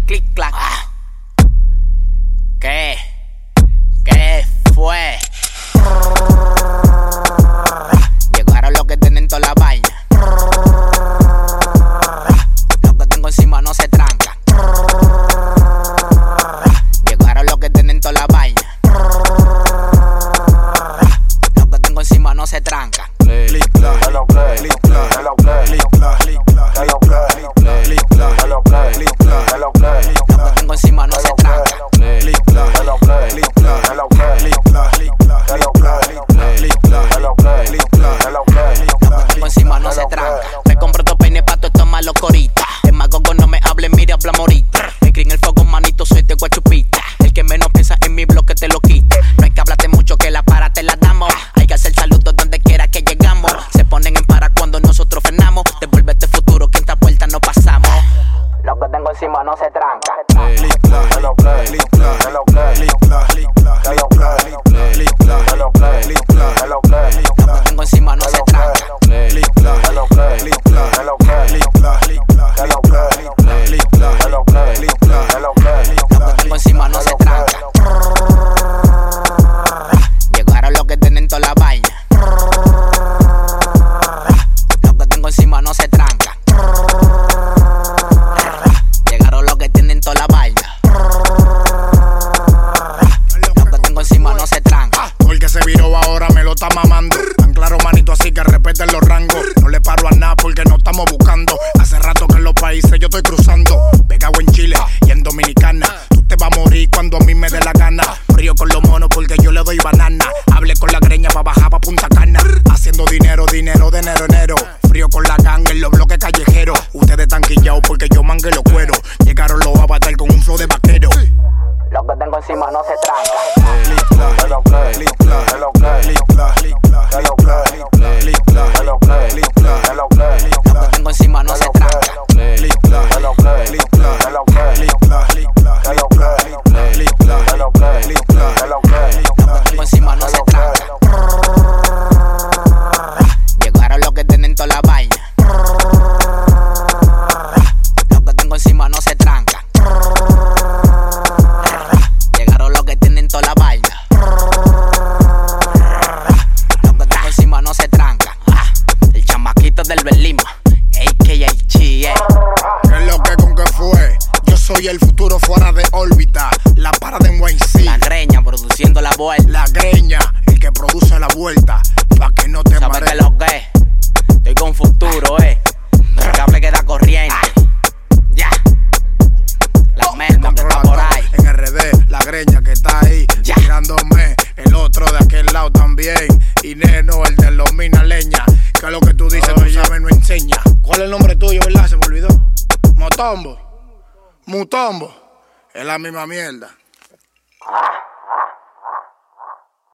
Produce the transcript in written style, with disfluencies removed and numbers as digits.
clic, clac. ¿Qué? ¿Qué fue? Llegaron los que tienen toda la vaina. Los que tengo encima no se trancan. Llegaron los que tienen toda la vaina. Los que tengo encima no se trancan. Clic, clac, hello play, clic, clac, hello play, clic, clac, clic, clac, hello play, clic, clac, hello play, clic, clac, hello play. Los que tengo encima no se trancan. Clic, clac, hello play, clic, clac, hello play, clic, clac, hello play, clic, clac, hello play, clic, clac, hello play. Los que tengo encima no se trancan. Me compro estos peines pa' todos estos malos coritas. Es más gogo, no me hable, mire, habla morita. Me crié en el fuego, manito, soy de guachupita. El que menos piensa en mi bloque te lo quita. No hay que hablarte mucho, que la para te la damos. Hay que hacer saludos donde quiera que llegamos. Se ponen en para cuando nosotros frenamos. Devuelve este futuro que en esta vuelta no pasamos. Los que tengo encima no se trancan. Clic, clac, hello play, clic, clac, hello play, clic, clac, hello play, clic, clac, hello play, clic, clac, hello play. Los que tengo encima no se trancan. Clic, clac, hello play, clic, clac, hello play, clic, clac, hello play, clic, clac, hello play, clic, clac, hello play. Los que tengo encima no se trancan. Llegaron los que tienen toda la vaina. Los que tengo encima no se trancan. Llegaron los que tienen toda la vaina. Los que tengo encima no se trancan. Porque se viró ahora me lo está mamando. Tan claro, manito, así que respeten los rangos. No le paro a nada porque no estamos buscando. Hace rato que en los países yo estoy cruzando. Pegado en Chile y en Dominicana. Tú te vas a morir cuando a mí me dé la gana. Frío con los monos porque yo le doy banana. Hablé con la greña pa' bajar pa' Punta Cana. Haciendo dinero, dinero de enero, enero. Frío con la gang en los bloques callejeros. Ustedes están quillados porque yo mangué los cueros. Llegaron los avatares con un flow de vaquero. Los que tengo encima no se trancan. Clic, clac, hello play, clic, clac, hello play, clic, clac, hello play, clic, clac, hello play, clic, clac, hello play. Los que tengo encima no se trancan. Clic, clac, hello play, clic, clac, hello play, clic, clac, hello play, clic, clac, hello play, clic, clac, hello play. Los que tengo encima no se trancan. Llegaron los que tienen toda la vaina. Los que tengo encima no se trancan. Llegaron los que tienen toda la vaina. Los que tengo encima no se trancan. El chamaquito del Berlima, a.k.a. Chie. ¿Qué es lo que con qué fue? Yo soy el futuro fuera de órbita. La para de NYC. La greña produciendo la vuelta. La greña, el que produce la vuelta. Pa' que no te ¿Sabes marees. qué lo que es? Estoy con futuro, El cable que da corriente. Ya. La merma que está por ahí. En RD, la greña que está ahí, Ya. tirándome. El otro de aquel lado también. Y Neno, el de los mina leña. Que es lo que tú dices, tú sabes, no enseña. ¿Cuál es el nombre tuyo, verdad? Se me olvidó. Motombo. Mutombo. Es la misma mierda.